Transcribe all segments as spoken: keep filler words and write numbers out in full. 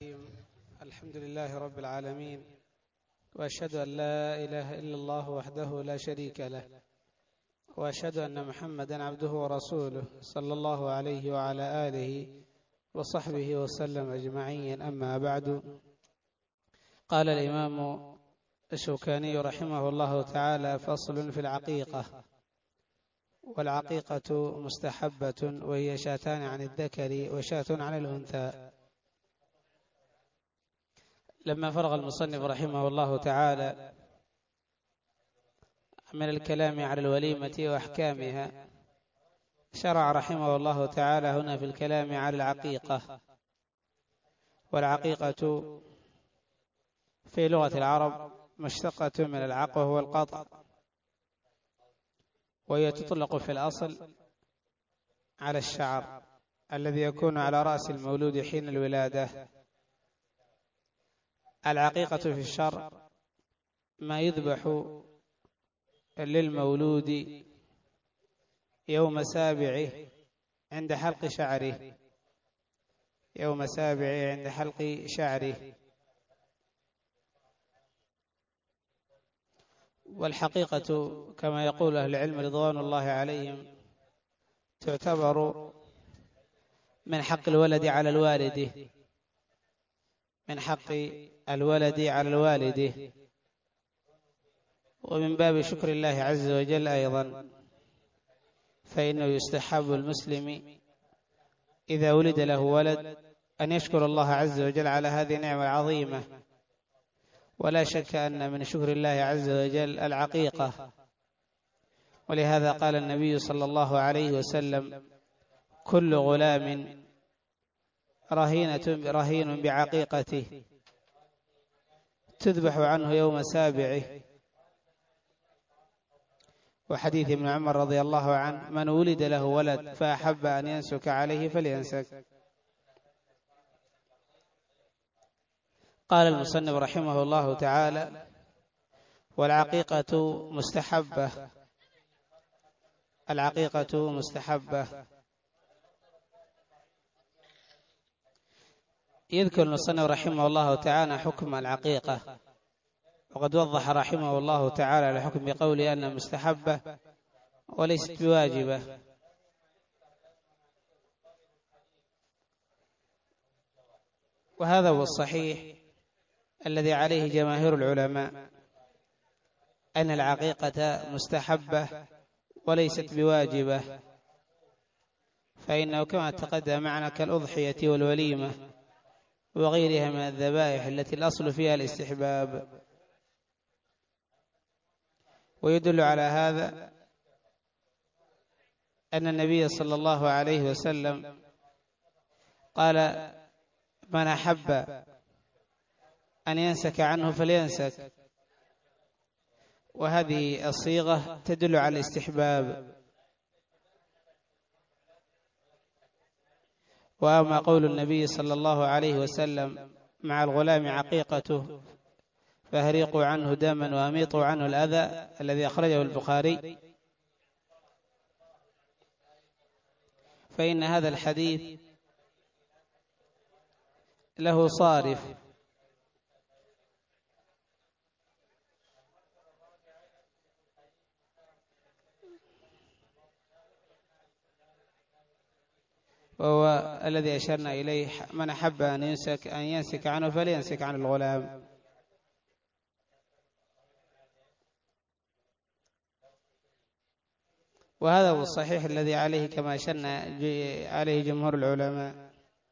الحمد لله رب العالمين، وأشهد أن لا إله إلا الله وحده لا شريك له، وأشهد أن محمدا عبده ورسوله صلى الله عليه وعلى آله وصحبه وسلم أجمعين. أما بعد، قال الإمام الشوكاني رحمه الله تعالى: فصل في العقيقة. والعقيقة مستحبة، وهي شاتان عن الذكر وشاة عن الأنثى. لما فرغ المصنف رحمه الله تعالى من الكلام على الوليمة وأحكامها، شرع رحمه الله تعالى هنا في الكلام على العقيقة. والعقيقة في لغة العرب مشتقة من العق وهو القطع، وهي تطلق في الأصل على الشعر الذي يكون على رأس المولود حين الولادة. العقيقة في الشرع ما يذبح للمولود يوم سابعه عند حلق شعره، يوم سابعه عند حلق شعره. والحقيقة كما يقول أهل العلم رضوان الله عليهم تعتبر من حق الولد على الوالد، من حق الولد على الوالد، ومن باب شكر الله عز وجل أيضا، فإنه يستحب المسلم إذا ولد له ولد أن يشكر الله عز وجل على هذه النعمة العظيمة. ولا شك أن من شكر الله عز وجل العقيقة، ولهذا قال النبي صلى الله عليه وسلم: كل غلام رهينة رهين بعقيقته تذبح عنه يوم سابعه. وحديث ابن عمر رضي الله عنه: من ولد له ولد فأحب أن ينسك عليه فلينسك. قال المصنف رحمه الله تعالى: والعقيقة مستحبة. العقيقة مستحبة. يذكر المصنف رحمه الله تعالى حكم العقيقة، وقد وضح رحمه الله تعالى الحكم بقوله أنها مستحبة وليست بواجبة. وهذا هو الصحيح الذي عليه جماهير العلماء، أن العقيقة مستحبة وليست بواجبة، فإنه كما تقدم معنا كالأضحية والوليمة وغيرها من الذبائح التي الأصل فيها الاستحباب. ويدل على هذا أن النبي صلى الله عليه وسلم قال: من أحب أن ينسك عنه فلينسك. وهذه الصيغة تدل على الاستحباب. وأما قول النبي صلى الله عليه وسلم: مع الغلام عقيقته فأهريقوا عنه دما وأميطوا عنه الأذى، الذي أخرجه البخاري، فإن هذا الحديث له صارف، وهو الذي أشرنا إليه: من أحب أن ينسك أن ينسك عنه فلينسك عن الغلام. وهذا هو الصحيح الذي عليه كما أشرنا عليه جمهور العلماء.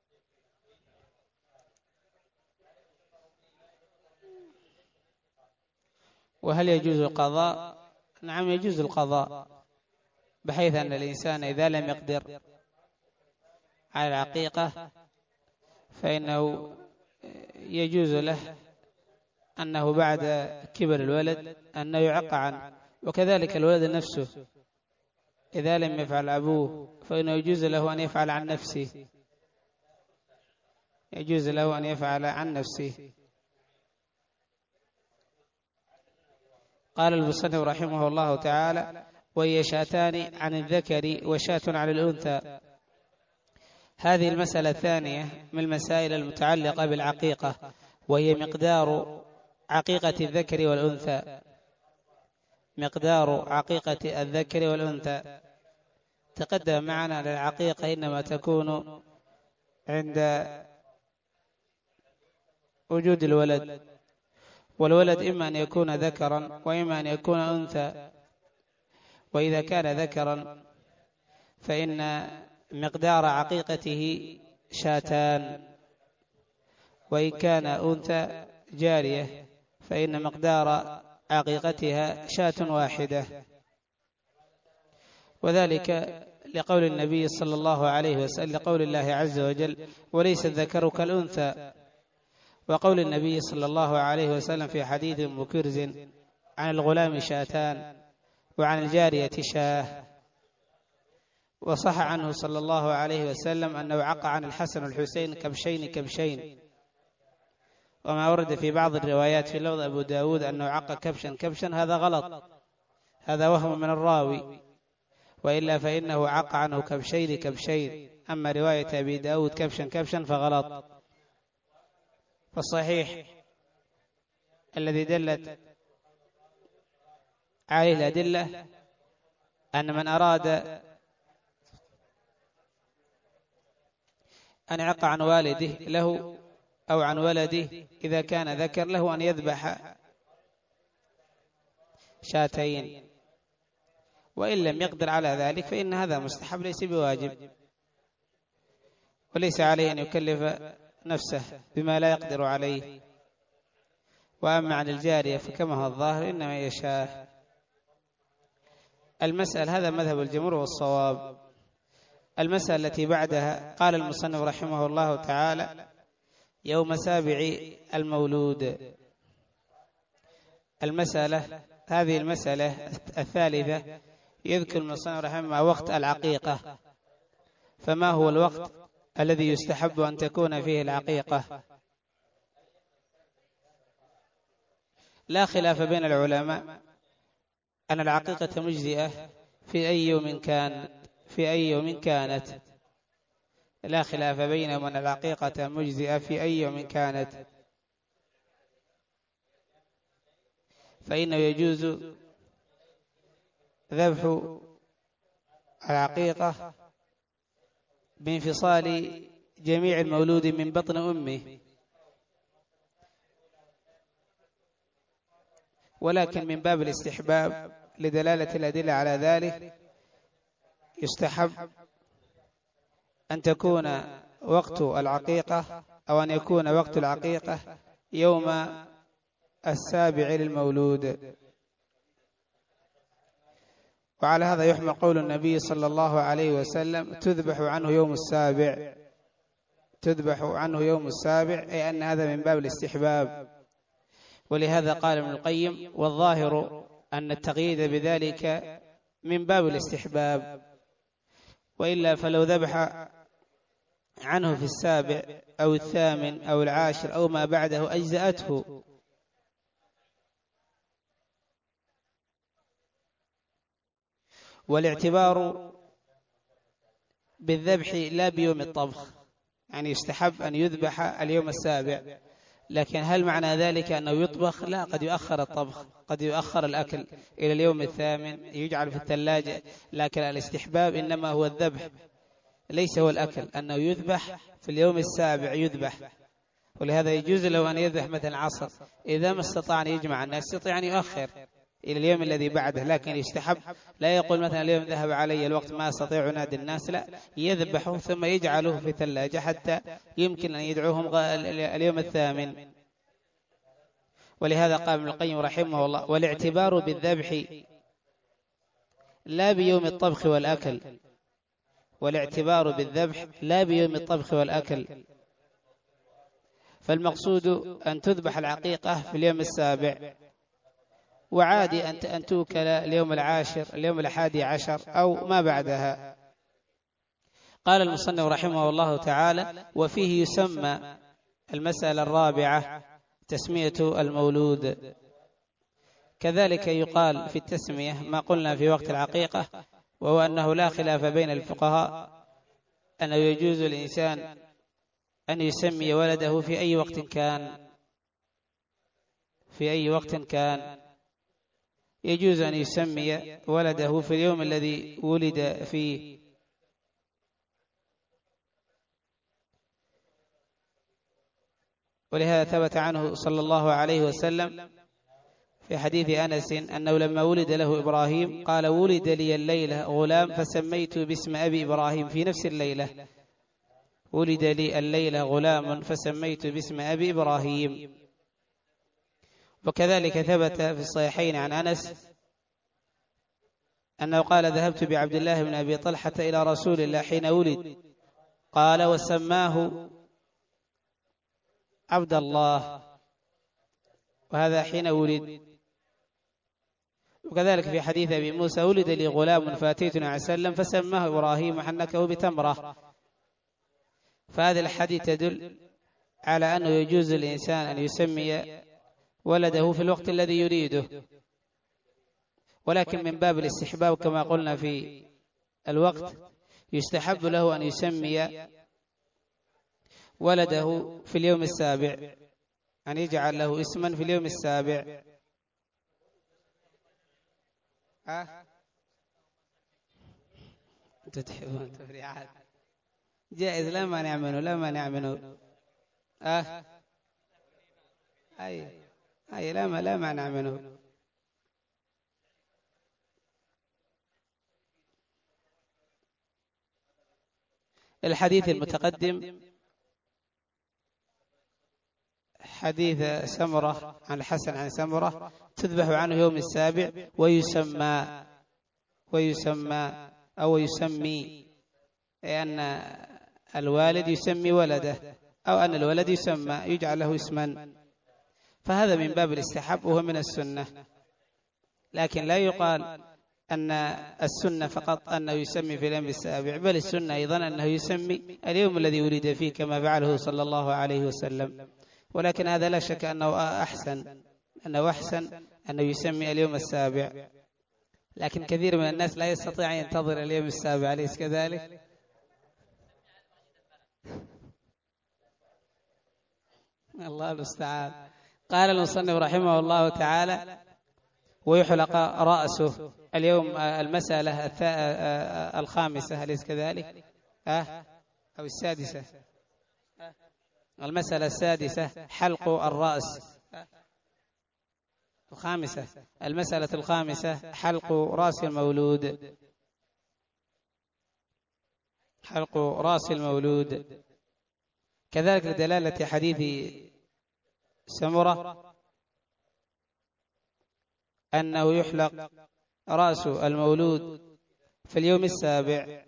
وهل يجوز القضاء؟ نعم، يجوز القضاء، بحيث أن الإنسان إذا لم يقدر على العقيقة فإنه يجوز له أنه بعد كبر الولد أنه يعق عنه. وكذلك الولد نفسه إذا لم يفعل أبوه فإنه يجوز له أن يفعل عن نفسه، يجوز له أن يفعل عن نفسه. قال المصنف رحمه الله تعالى: وهي شاتان عن الذكر وشاة عن الأنثى. هذه المسألة الثانية من المسائل المتعلقة بالعقيقة، وهي مقدار عقيقة الذكر والأنثى. مقدار عقيقة الذكر والأنثى تقدم معنا للعقيقة إنما تكون عند وجود الولد، والولد إما أن يكون ذكرا وإما أن يكون أنثى. وإذا كان ذكرا فإن مقدار عقيقته شاتان، وإن كان أنثى جارية فإن مقدار عقيقتها شاة واحدة. وذلك لقول النبي صلى الله عليه وسلم، لقول الله عز وجل: وليس الذكر كالأنثى. وقول النبي صلى الله عليه وسلم في حديث مكرز: عن الغلام شاتان وعن الجارية شاه. وصح عنه صلى الله عليه وسلم أنه عق عن الحسن والحسين كبشين كبشين. وما ورد في بعض الروايات في لفظ أبو داود أنه عق كبشا كبشا هذا غلط، هذا وهم من الراوي، وإلا فإنه عق عنه كبشين كبشين. أما رواية أبي داود كبشا كبشا فغلط. فالصحيح الذي دلت عليه الأدلة أن من أراد أن يعق عن والده له أو عن ولده إذا كان ذكر له أن يذبح شاتين، وإن لم يقدر على ذلك فإن هذا مستحب ليس بواجب، وليس عليه أن يكلف نفسه بما لا يقدر عليه. وأما عن الجارية فكما هو الظاهر إنما يشاء. المسألة هذا مذهب الجمهور والصواب. المسألة التي بعدها قال المصنف رحمه الله تعالى: يوم سابع المولود. المسألة هذه المسألة الثالثة يذكر المصنف رحمه وقت العقيقة. فما هو الوقت الذي يستحب أن تكون فيه العقيقة؟ لا خلاف بين العلماء أن العقيقة مجزئة في أي يوم كان في أي يوم كانت لا خلاف بينهم أن العقيقة مجزئة في أي يوم كانت، فإنه يجوز ذبح العقيقة بانفصال جميع المولود من بطن أمه، ولكن من باب الاستحباب لدلالة الأدلة على ذلك يستحب أن تكون وقت العقيقة أو أن يكون وقت العقيقة يوم السابع للمولود. وعلى هذا يحمل قول النبي صلى الله عليه وسلم: تذبح عنه يوم السابع، تذبح عنه يوم السابع، أي أن هذا من باب الاستحباب. ولهذا قال ابن القيم: والظاهر أن التقييد بذلك من باب الاستحباب، وإلا فلو ذبح عنه في السابع أو الثامن أو العاشر أو ما بعده أجزأته. والاعتبار بالذبح لا بيوم الطبخ، يعني يستحب أن يذبح اليوم السابع، لكن هل معنى ذلك أنه يطبخ؟ لا، قد يؤخر الطبخ، قد يؤخر الأكل إلى اليوم الثامن يجعل في الثلاجة، لكن الاستحباب إنما هو الذبح ليس هو الأكل، أنه يذبح في اليوم السابع يذبح. ولهذا يجوز له أن يذبح مثل العصر، إذا ما استطاع أن يجمع الناس يستطيع أن يؤخر إلى اليوم الذي بعده، لكن يستحب لا يقول مثلا اليوم ذهب علي الوقت ما أستطيع أنادي الناس، لا، يذبحه ثم يجعله في ثلاجة حتى يمكن أن يدعوهم اليوم الثامن. ولهذا قال ابن القيم رحمه الله: والاعتبار بالذبح لا بيوم الطبخ والأكل، والاعتبار بالذبح لا بيوم الطبخ والأكل، فالمقصود أن تذبح العقيقة في اليوم السابع، وعادي أن توكل اليوم العاشر اليوم الحادي عشر أو ما بعدها. قال المصنف رحمه الله تعالى: وفيه يسمى المسألة الرابعة تسمية المولود. كذلك يقال في التسمية ما قلنا في وقت العقيقة، وهو أنه لا خلاف بين الفقهاء أنه يجوز الإنسان أن يسمي ولده في أي وقت كان في أي وقت كان يجوز أن يسمي ولده في اليوم الذي ولد فيه، ولهذا ثبت عنه صلى الله عليه وسلم في حديث أنس أنه لما ولد له إبراهيم قال: ولد لي الليلة غلام فسميت باسم أبي إبراهيم. في نفس الليلة ولد لي الليلة غلام فسميت باسم أبي إبراهيم. وكذلك ثبت في الصحيحين عن أنس أنه قال: ذهبت بعبد الله بن أبي طلحة إلى رسول الله حين ولد، قال: وسماه عبد الله، وهذا حين ولد. وكذلك في حديث أبي موسى: ولد لي غلام فأتيت النبي عليه وسلم فسماه إبراهيم وحنكه بتمرة. فهذه الحديث تدل على أنه يجوز للإنسان أن يسمي ولده في الوقت الذي يريده، ولكن من باب الاستحباب كما قلنا في الوقت يستحب له أن يسمي ولده في اليوم السابع، أن يجعل له اسما في اليوم السابع. أه؟ تتحبون تفريعات جائز، لا مانع منه، لا مانع منه. أه؟ أي أي لا ما لا مانع منه. الحديث المتقدم حديث سمرة عن الحسن عن سمرة: تذبح عنه يوم السابع ويسمى ويسمى أو يسمي، أي أن الوالد يسمي ولده أو أن الولد يسمى يجعل له اسما، فهذا من باب الاستحباب وهو من السنة. لكن لا يقال أن السنة فقط أنه يسمي في اليوم السابع، بل السنة أيضا أنه يسمي اليوم الذي ولد فيه كما فعله صلى الله عليه وسلم. ولكن هذا لا شك أنه أحسن أنه أحسن أنه يسمي اليوم السابع، لكن كثير من الناس لا يستطيع أن ينتظر اليوم السابع، أليس كذلك؟ الله المستعان. قال المصنف رحمه الله تعالى: ويحلق رأسه اليوم. المسألة الخامسة أليس كذلك؟ أه؟ أو السادسة؟ المسألة السادسة حلق الرأس. الخامسة المسألة الخامسة حلق رأس المولود، حلق رأس المولود. كذلك لدلالة حديث سمرة أنه يحلق رأس المولود في اليوم السابع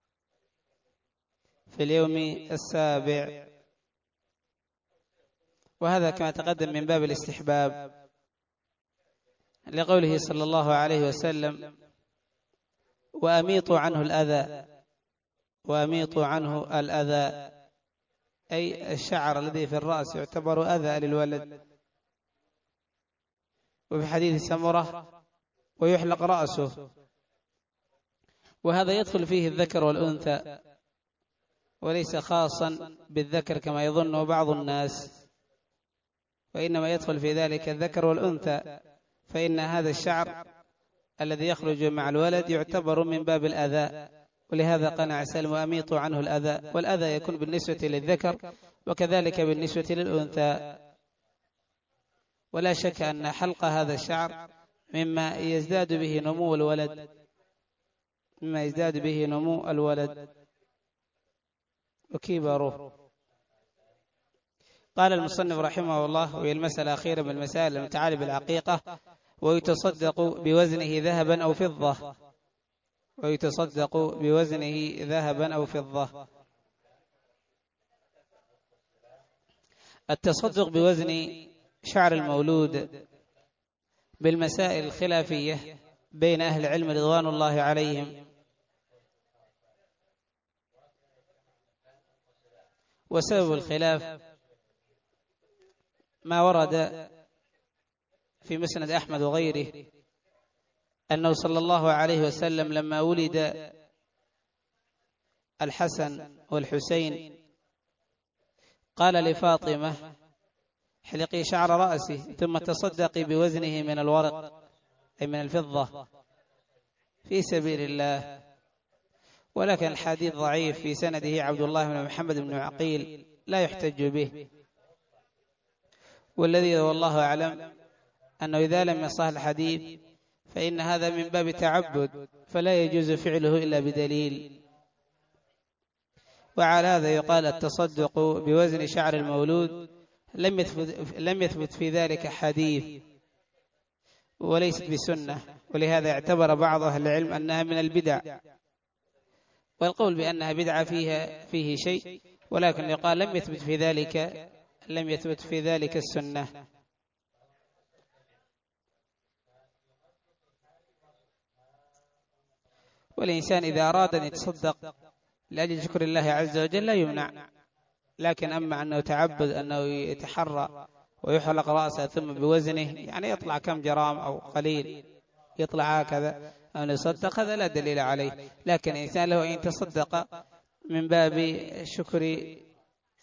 في اليوم السابع وهذا كما تقدم من باب الاستحباب، لقوله صلى الله عليه وسلم: وأميطوا عنه الأذى وأميطوا عنه الأذى، أي الشعر الذي في الرأس يعتبر أذى للولد. وفي حديث سمرة: ويحلق رأسه، وهذا يدخل فيه الذكر والأنثى وليس خاصا بالذكر كما يظن بعض الناس، وإنما يدخل في ذلك الذكر والأنثى، فإن هذا الشعر الذي يخرج مع الولد يعتبر من باب الأذى، ولهذا قال سلم: وأميطوا عنه الأذى. والأذى يكون بالنسبة للذكر وكذلك بالنسبة للأنثى. ولا شك أن حلق هذا الشعر مما يزداد به نمو الولد مما يزداد به نمو الولد وكبره. قال المصنف رحمه الله: وهي المسألة أخيرا من المسائل المتعلقة بالعقيقة: ويتصدق بوزنه ذهبا أو فضة ويتصدق بوزنه ذهبا أو فضة. التصدق بوزن شعر المولود بالمسائل الخلافية بين أهل العلم رضوان الله عليهم، وسبب الخلاف ما ورد في مسند أحمد وغيره أنه صلى الله عليه وسلم لما ولد الحسن والحسين قال لفاطمة احلقي شعر رأسه ثم تصدقي بوزنه من الورق أي من الفضة في سبيل الله، ولكن الحديث ضعيف في سنده عبد الله بن محمد بن عقيل لا يحتج به، والذي والله أعلم أنه إذا لم يصح الحديث فإن هذا من باب تعبد فلا يجوز فعله إلا بدليل. وعلى هذا يقال التصدق بوزن شعر المولود لم يثبت, لم يثبت في ذلك حديث وليست بسنة، ولهذا اعتبر بعض أهل العلم أنها من البدع، والقول بأنها بدعة فيها فيه شيء، ولكن يقال لم يثبت في ذلك لم يثبت في ذلك السنة. والإنسان إذا أراد أن يتصدق لأجل شكر الله عز وجل لا يمنع، لكن أما أنه تعبد أنه يتحرى ويحلق رأسه ثم بوزنه يعني يطلع كم جرام أو قليل يطلع هكذا أو يصدق هذا لا دليل عليه، لكن الإنسان له أن يتصدق من باب شكر